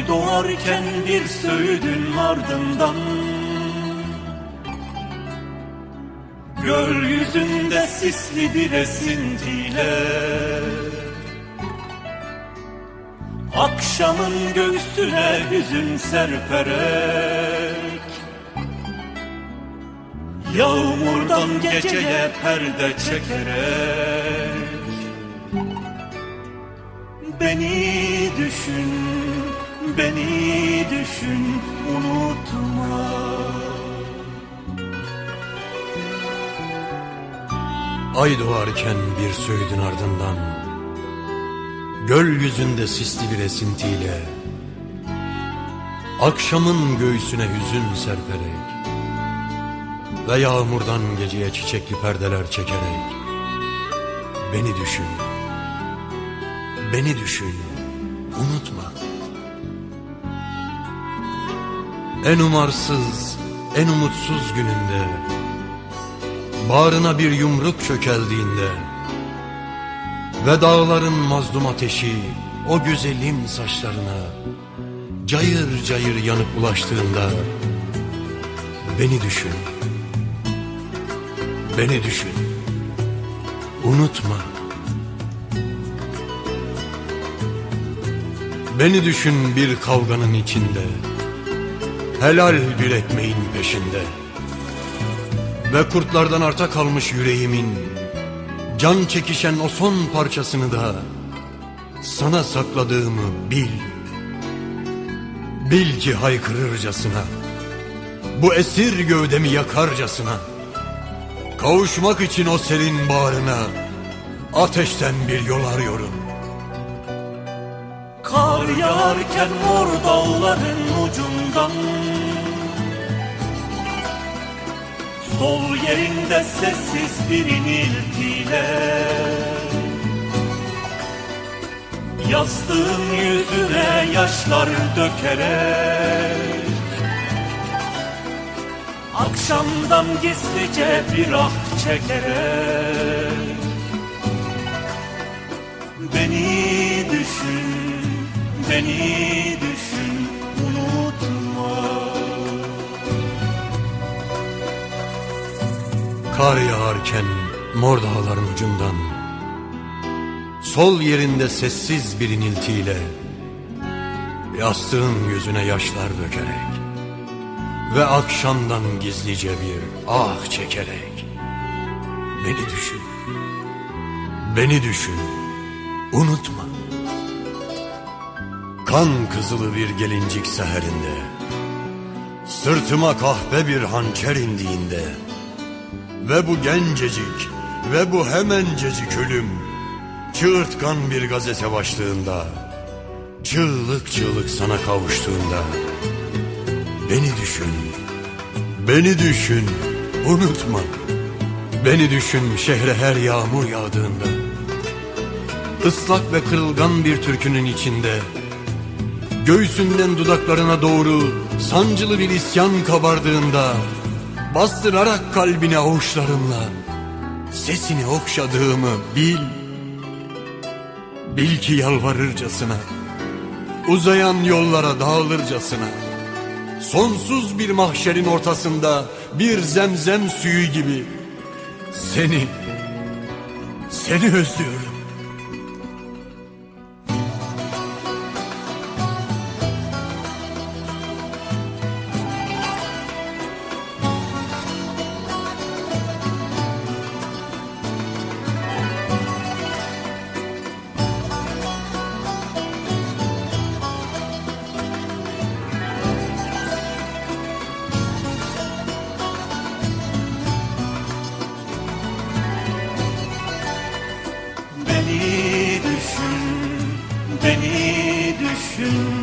doğarken bir söğüdün ardından, gökyüzünde sisli bir esintiyle, akşamın göğsüne hüzün serperek, yağmurdan geceye perde çekerek, beni düşün, beni düşün, unutma. Ay doğarken bir söğüdün ardından, gökyüzünde sisli bir esintiyle, akşamın göğsüne hüzün serperek ve yağmurdan geceye çiçekli perdeler çekerek, beni düşün, beni düşün, unutma. En umarsız, en umutsuz gününde, bağrına bir yumruk çökeldiğinde ve dağların mazlum ateşi o güzelim saçlarına cayır cayır yanıp ulaştığında, beni düşün, beni düşün, unutma. Beni düşün bir kavganın içinde, helal bir ekmeğin peşinde ve kurtlardan arta kalmış yüreğimin can çekişen o son parçasını da sana sakladığımı bil. Bil ki haykırırcasına, bu esir gövdemi yakarcasına, kavuşmak için o serin bağrına ateşten bir yol arıyorum. Kar yağarken mor dağların ucundan, sol yerinde sessiz bir iniltiyle, yastığın yüzüne yaşlar dökerek, akşamdan gizlice bir ah çekerek, beni düşün, beni düşün, unutma. Kar yağarken mor dağların ucundan, sol yerinde sessiz bir iniltiyle, yastığın yüzüne yaşlar dökerek ve akşamdan gizlice bir ah çekerek, beni düşün, beni düşün, unutma. Kan kızılı bir gelincik seherinde, sırtıma kahpe bir hançer indiğinde ve bu gencecik ve bu hemencecik ölüm çığırtkan bir gazete başlığında, çığlık çığlık sana kavuştuğunda, beni düşün, beni düşün, unutma. Beni düşün şehre her yağmur yağdığında, ıslak ve kırılgan bir türkünün içinde, göğsünden dudaklarına doğru sancılı bir isyan kabardığında, bastırarak kalbine avuçlarımla sesini okşadığımı bil. Bil ki yalvarırcasına, uzayan yollara dağılırcasına, sonsuz bir mahşerin ortasında bir zemzem suyu gibi seni özlüyorum. Beni düşün, beni düşün,